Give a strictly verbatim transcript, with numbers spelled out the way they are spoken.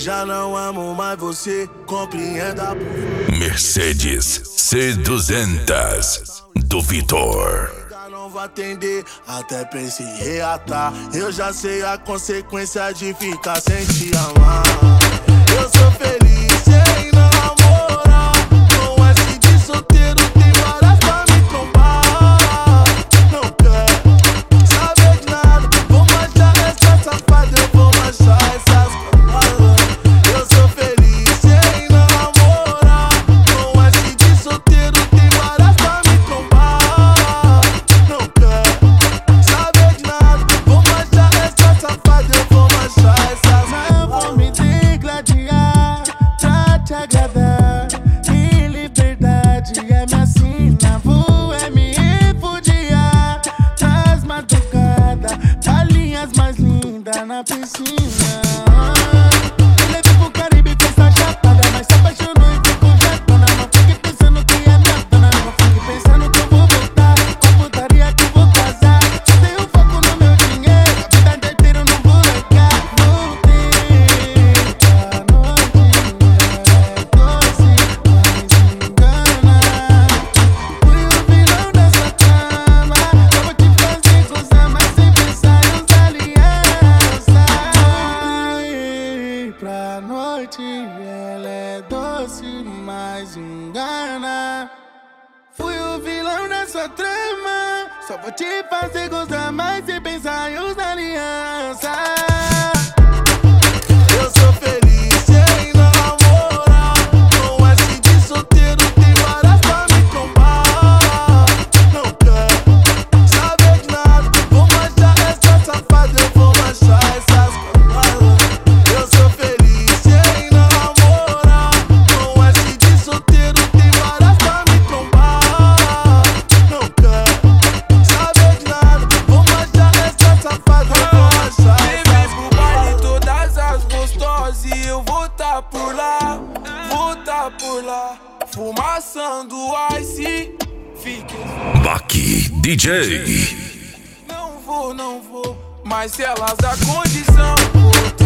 já não amo mais você, compreenda por favor. Mercedes C duzentos do Vitor. Não vou atender, até pensei em reatar. Eu já sei a consequência de ficar sem te amar. Eu sou feliz sem namorar. Com S de solteiro tem várias pra me trombar. Não quero saber de nada, vou manchar essa safada, eu vou manchar essas cavalas. Eu sou feliz sem namorar. Com S de solteiro tem várias pra me trombar. Não quero saber de nada, vou manchar essa safada, eu vou manchar essas Não vou me degladiar pra te agradar. E liberdade é minha sina, vou é me refugiar das madrugadas, galinhas mais lindas na piscina. Me levei pro Caribe, fez a chapada, mas se apaixonou e ficou jetona. Não fique pensando que é minha dona, não fique pensando que eu vou voltar. Com putaria que eu vou casar. Tenho foco no meu dinheiro, vida inteira eu não vou largar. Voltei pra noite, é doce, mas engana. Fui o vilão dessa trama, eu vou te fazer gozar, mas sem pensar em usar aliança. Voltei pra noite, ela é doce, mas engana. Fui o vilão dessa trama, só vou te fazer gozar, mas sem pensar em usar aliança. Eu sou feliz sem namorar. Com S de solteiro tem várias pra me trombar. Não quero saber de nada, vou manchar essa safada, eu vou manchar essas cavalas. Eu sou feliz sem namorar. Com S de solteiro tem várias pra me trombar. Não quero saber de nada, vou manchar essa safada, eu vou manchar essas Pro baile todas as gostosas e eu vou tá por lá, vou tá por lá. Fumaçando ice, fique. Baki D J. Não vou, não vou, mas se elas dá condição, vou